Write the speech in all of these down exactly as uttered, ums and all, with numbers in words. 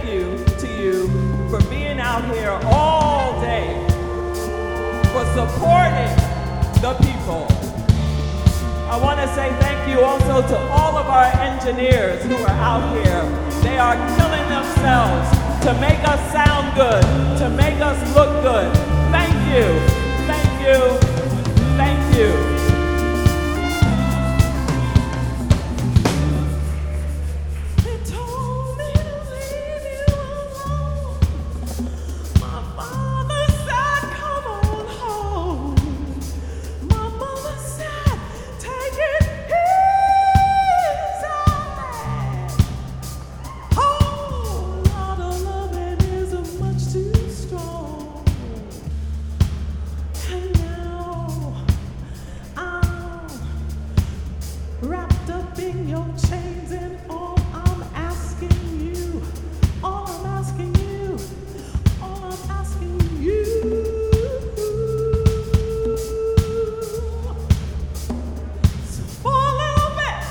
you to you for being out here all day, for supporting the people. I want to say thank you also to all of our engineers who are out here. They are killing themselves to make us sound good, to make us look good. Thank you, thank you, thank you. Wrapped up in your chains, and all I'm asking you, all I'm asking you, all I'm asking you. So for a little bit.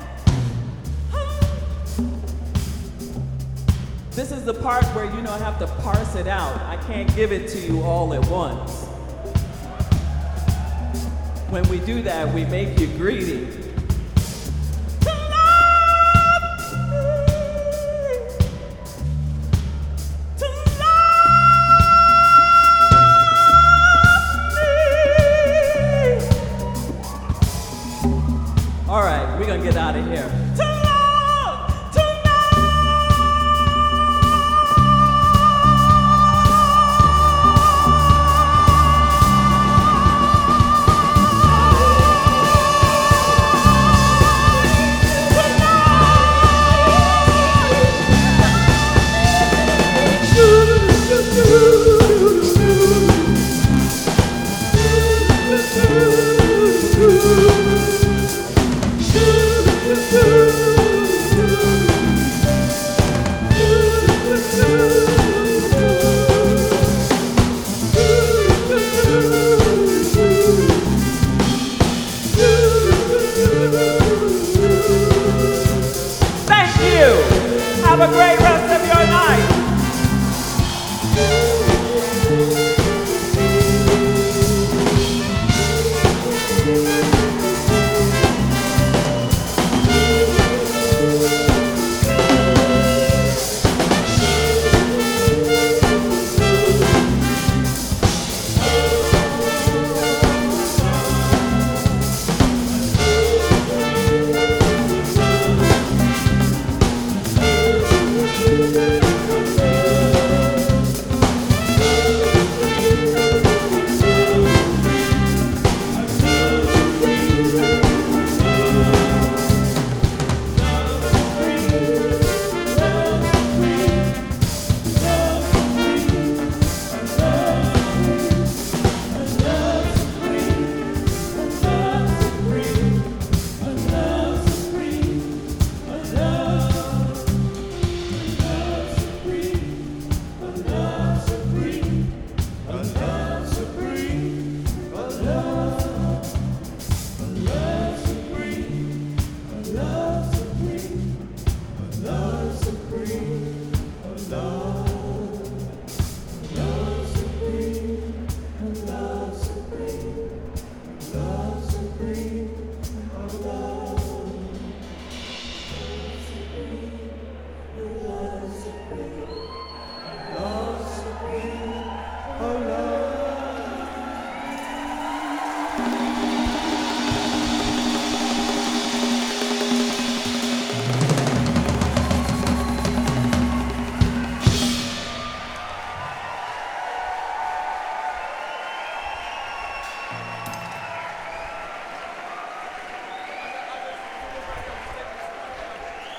This is the part where, you know, I have to parse it out. I can't give it to you all at once. When we do that, we make you greedy. All right, we're gonna get out of here. Thank you. Have a great rest of your night.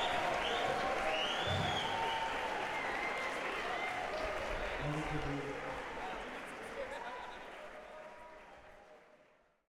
Thank you.